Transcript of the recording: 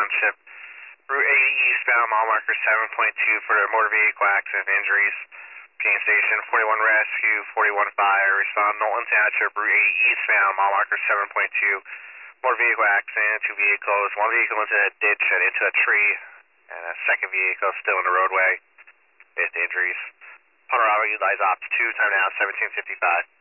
Township. Route 80 eastbound, mile marker 7.2 for the motor vehicle accident injuries. Gain Station 41 Rescue, 41 Fire. Respond Knowlton Township, Route 80 eastbound, mile marker 7.2. Motor vehicle accident, two vehicles. One vehicle into a ditch and into a tree, and a second vehicle still in the roadway with injuries. Honorable, utilize Ops 2, time now 17:55.